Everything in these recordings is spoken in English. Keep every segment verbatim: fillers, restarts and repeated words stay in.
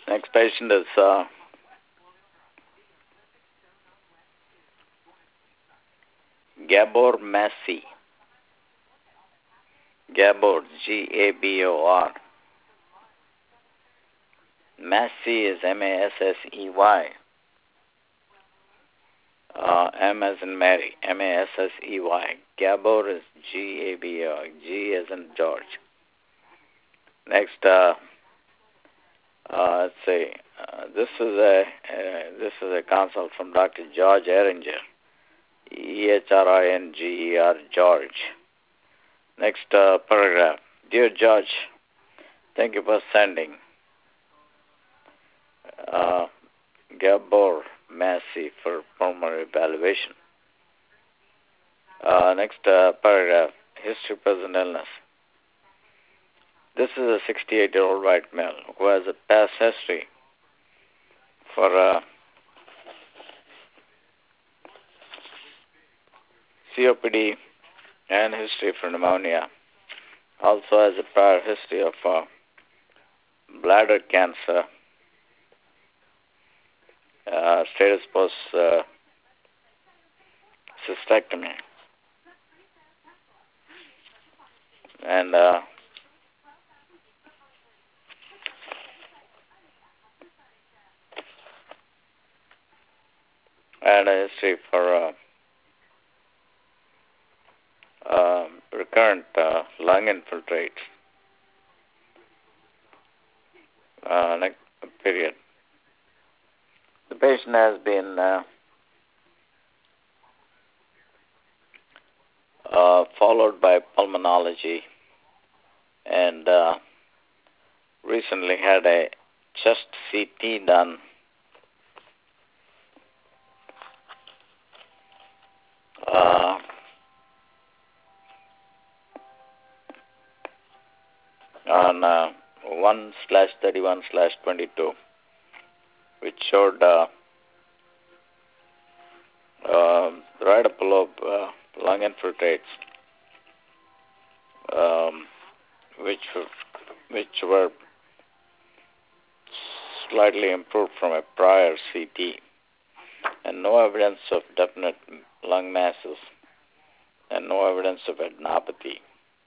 Next patient is uh, Gabor Massey. Gabor, G A B O R. Massey is M A S S E Y. Uh, M as in Mary, M A S S E Y. Gabor is G A B O R, G as in George. Next, uh, uh, let's see. Uh, this is a uh, this is a consult from Doctor George Ehringer, E H R I N G E R, George. Next uh, paragraph. Dear George, thank you for sending uh, Gabor Massey for pulmonary evaluation. Uh, next uh, paragraph. History of present illness. This is a sixty-eight-year-old white male who has a past history for uh, C O P D and history for pneumonia. Also has a prior history of uh, bladder cancer, uh, status post uh, cystectomy, and uh, and a history for uh, uh, recurrent uh, lung infiltrates. Uh, next period. The patient has been uh, uh, followed by pulmonology and uh, recently had a chest C T done uh, on uh, one slash thirty-one slash twenty-two, which showed uh, uh, right up below uh, lung infiltrates, um, which which were slightly improved from a prior C T, and no evidence of definite lung masses, and no evidence of adenopathy.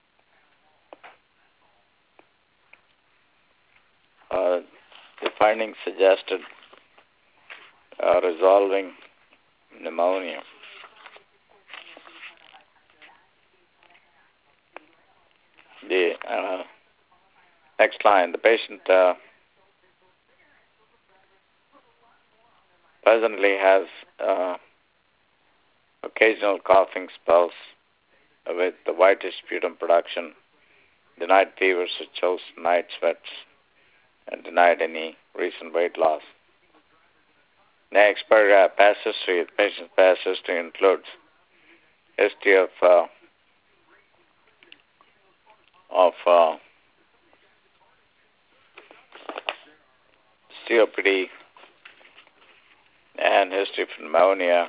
Uh, the findings suggested uh, resolving pneumonia. The uh, next line, the patient uh, presently has uh, occasional coughing spells with the whitish sputum production, denied fevers, chills, night sweats, and denied any recent weight loss. Next paragraph, past history. The patient's past history includes history of uh, of uh, C O P D and history of pneumonia.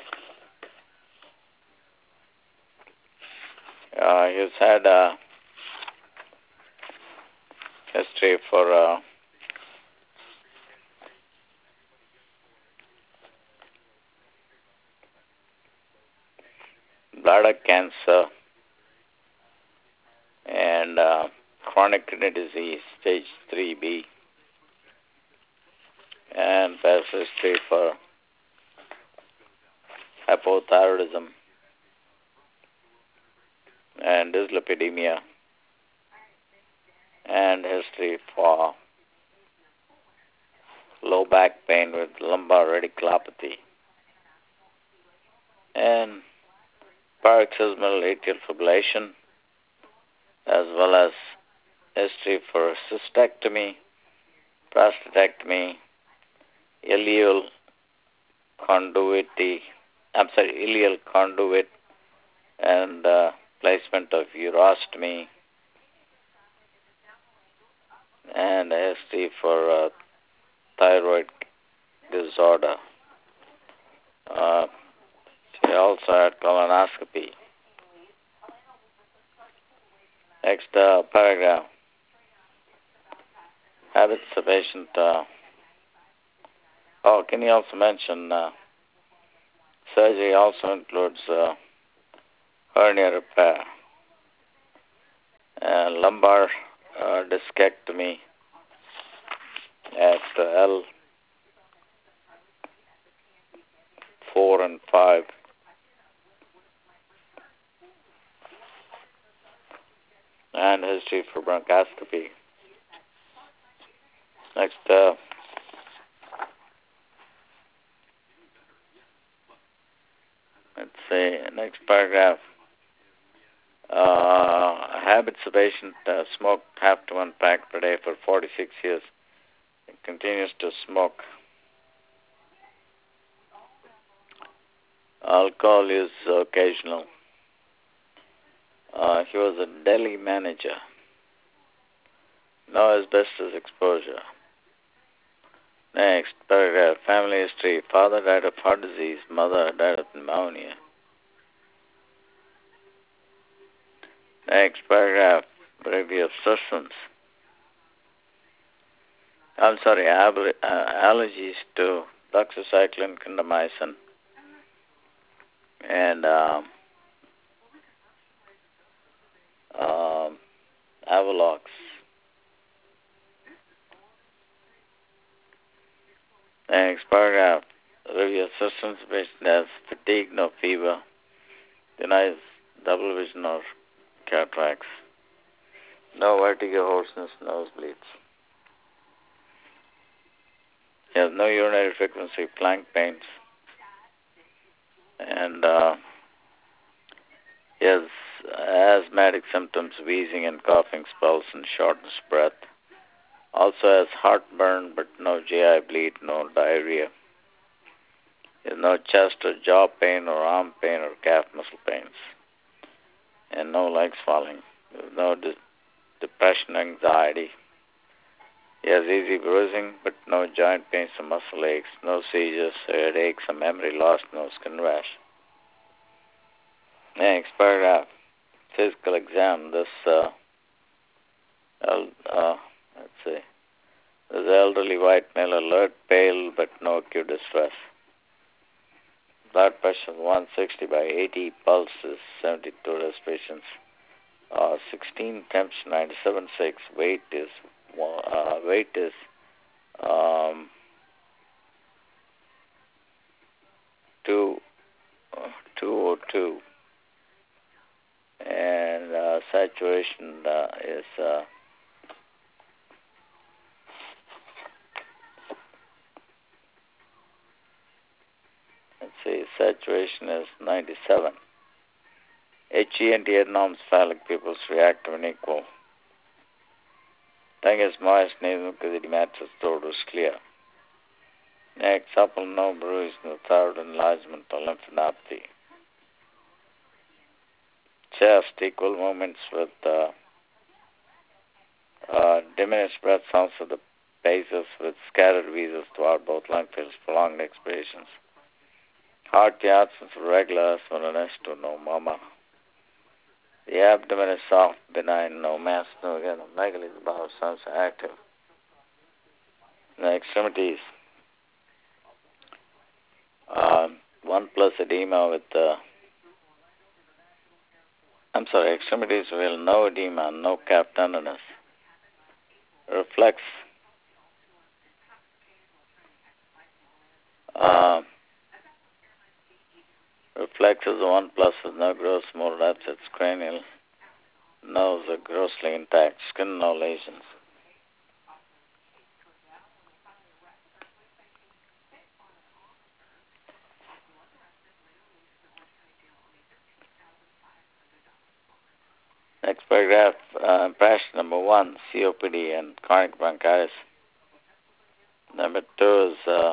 Uh, he's had a history for uh, bladder cancer and uh, chronic kidney disease, stage three B, and past history for hypothyroidism and dyslipidemia, and history for low back pain with lumbar radiculopathy, and paroxysmal atrial fibrillation, as well as history for cystectomy, prostatectomy, ileal conduity, I'm sorry, ileal conduit, and uh, placement of urostomy, and a history for uh, thyroid disorder. Uh, she also had colonoscopy. Next uh, paragraph. Habits the patient uh, Oh, can you also mention uh, surgery also includes uh, hernia repair, uh, lumbar uh, discectomy at uh, L four and five, and history for bronchoscopy. Next, uh, let's see, next paragraph. Uh, habits of patient uh, smoked half to one pack per day for forty-six years. He continues to smoke. Alcohol use occasional. Uh, he was a deli manager. No asbestos exposure. Next paragraph. Family history. Father died of heart disease. Mother died of pneumonia. Next paragraph. Review of systems. I'm sorry, ab- uh, allergies to doxycycline, clindamycin, and um, um, Avalox. Next paragraph. Review of systems. Patient has fatigue, no fever. Denies double vision or cataracts. No vertigo, hoarseness, nosebleeds. He has no urinary frequency, flank pains, and uh, he has asthmatic symptoms, wheezing and coughing spells, and shortness of breath. Also has heartburn, but no G I bleed, no diarrhea. He has no chest or jaw pain or arm pain or calf muscle pains, and no leg swelling. There is no de- depression, anxiety. He has easy bruising, but no joint pains or muscle aches, no seizures, headaches, or memory loss, no skin rash. Next paragraph. Physical exam. This, uh, el- uh, let's see, this elderly white male, alert, pale, but no acute distress. Blood pressure one sixty by eighty, pulse is seventy-two respirations. Uh, sixteen temps ninety-seven point six. Weight is uh, weight is um, two uh, two oh two, and uh, saturation uh, is uh, let's see, saturation is ninety-seven. H E and T norms phallic pupils react when equal. Tongue is moist, nasal mucosa mattress throat is clear. Neck supple, no bruise, no thyroid enlargement or lymphadenopathy. Chest, equal movements with uh, uh, diminished breath sounds of the bases with scattered wheezes throughout both lung fields, prolonged expirations. Heart, the absence of regular S to no mama. The abdomen is soft, benign, no mass, no again, megaly, the bowel sounds active. The extremities, uh, one plus edema with, uh, I'm sorry, extremities will no edema, no calf tenderness. Reflex, uh, reflexes one plus with no gross motor abscess, cranial, nose are grossly intact, skin no lesions. Next paragraph, uh, impression number one, C O P D and chronic bronchitis. Number two is uh,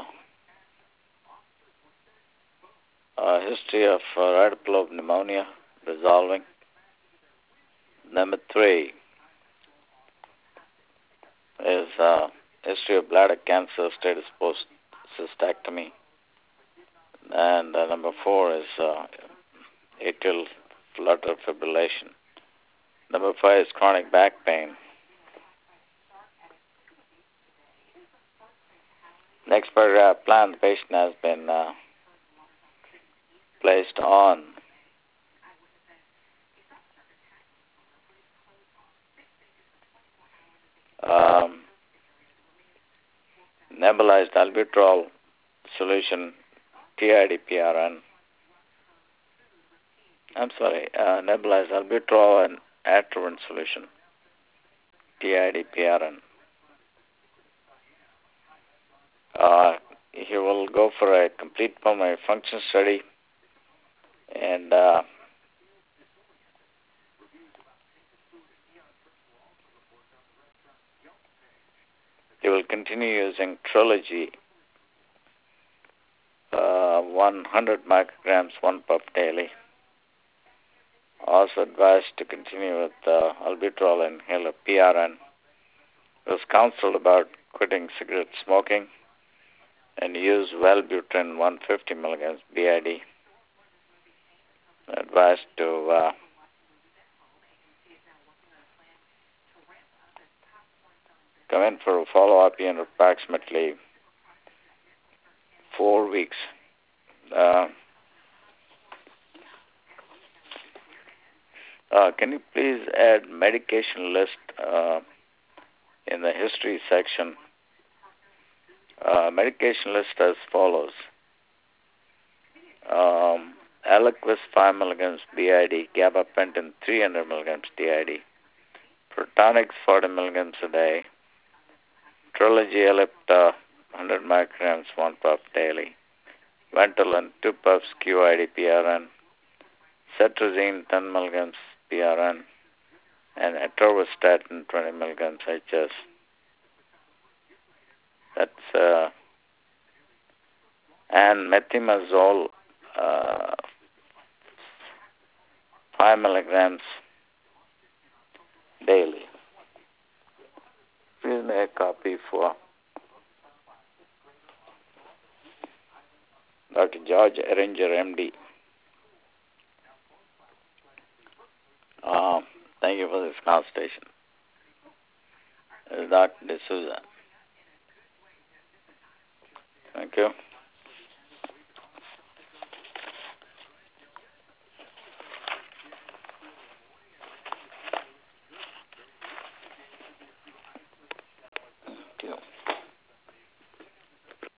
uh, history of uh, right lobe pneumonia resolving. Number three is uh, history of bladder cancer status post cystectomy. And uh, number four is uh, atrial flutter fibrillation. Number five is chronic back pain. next paragraph, plan the patient has been uh, placed on um, nebulized albuterol solution, T I D P R N. I'm sorry, uh, nebulized albuterol and atropine solution, T I D P R N. Uh, he will go for a complete pulmonary function study, and uh, he will continue using Trilogy, uh, one hundred micrograms, one puff daily. Also advised to continue with uh, albuterol inhaler, P R N. Was counseled about quitting cigarette smoking and use Wellbutrin one hundred fifty milligrams B I D. Advised to uh, come in for a follow-up in approximately four weeks. Uh, uh, can you please add medication list uh, in the history section? Uh, medication list as follows. Um, Eliquis five milligrams B I D, gabapentin three hundred milligrams D I D, Protonix forty milligrams a day, Trilogy Ellipta one hundred micrograms, one puff daily, Ventolin two puffs Q I D P R N, Cetrizine ten milligrams P R N, and atorvastatin twenty milligrams H S. That's uh, and methimazole uh, five milligrams daily. Please make a copy for Doctor George Eringer, M D. Uh, thank you for this consultation. This is Doctor D'Souza. Thank you.